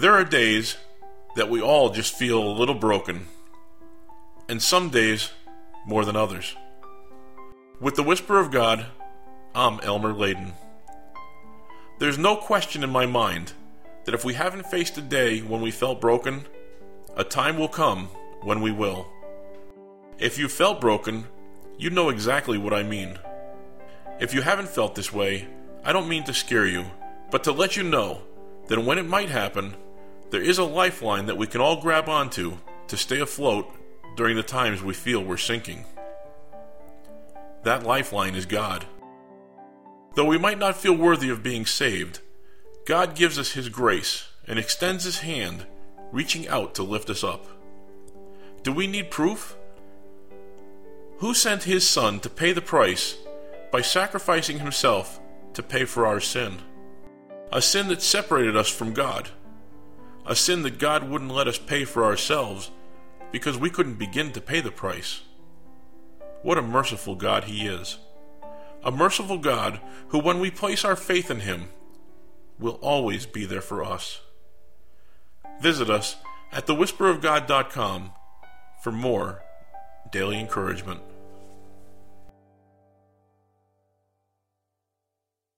There are days that we all just feel a little broken, and some days more than others. With the Whisper of God, I'm Elmer Layden. There's no question in my mind that if we haven't faced a day when we felt broken, a time will come when we will. If you felt broken, you know exactly what I mean. If you haven't felt this way, I don't mean to scare you, but to let you know that when it might happen, there is a lifeline that we can all grab onto to stay afloat during the times we feel we're sinking. That lifeline is God. Though we might not feel worthy of being saved, God gives us His grace and extends His hand, reaching out to lift us up. Do we need proof? Who sent His Son to pay the price by sacrificing Himself to pay for our sin? A sin that separated us from God. A sin that God wouldn't let us pay for ourselves because we couldn't begin to pay the price. What a merciful God He is. A merciful God who, when we place our faith in Him, will always be there for us. Visit us at thewhisperofgod.com for more daily encouragement.